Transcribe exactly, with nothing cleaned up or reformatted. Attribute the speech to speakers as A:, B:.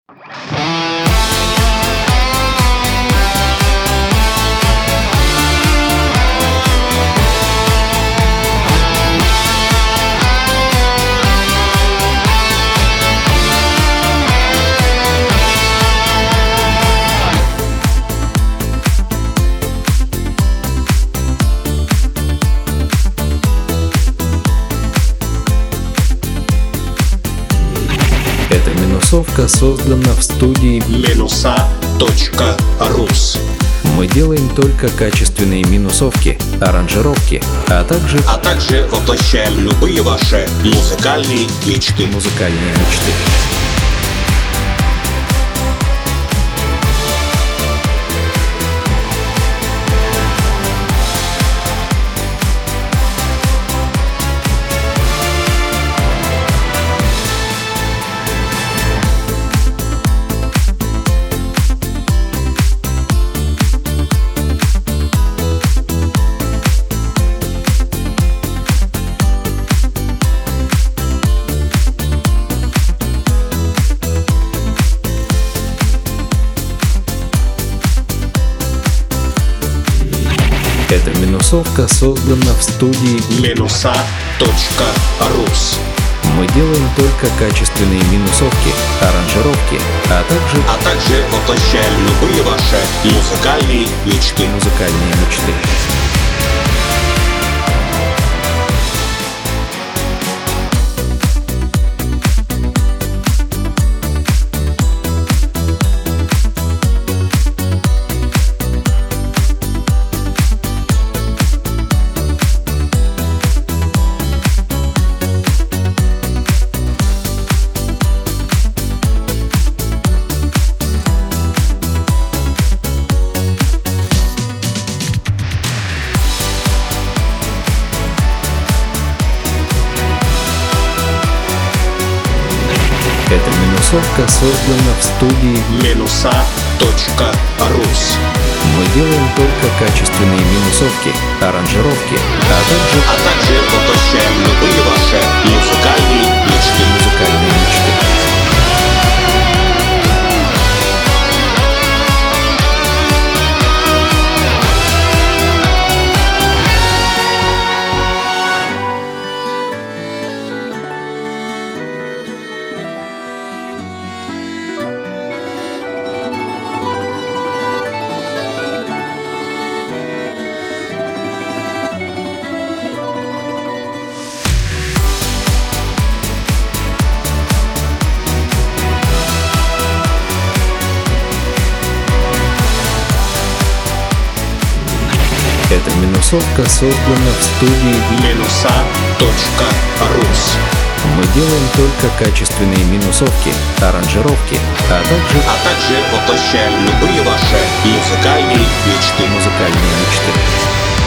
A: Эта минусовка создана в студии
B: Минуса точка рус.
A: Мы делаем только качественные минусовки, аранжировки, а также
B: А также воплощаем любые ваши музыкальные мечты.
A: музыкальные мечты. Эта минусовка создана в студии
B: Минуса точка рус.
A: Мы делаем только качественные минусовки, аранжировки, а также
B: А также воплощаем любые ваши музыкальные мечты.
A: музыкальные мечты. Эта минусовка создана в студии
B: Минуса точка рус.
A: Мы делаем только качественные минусовки, аранжировки, а также
B: А также воплощаем любые ваши музыкальные мечты.
A: музыкальные мечты. Эта минусовка создана в студии
B: Минуса точка рус.
A: Мы делаем только качественные минусовки, аранжировки, а также
B: А также воплощаем любые ваши музыкальные мечты.
A: музыкальные мечты.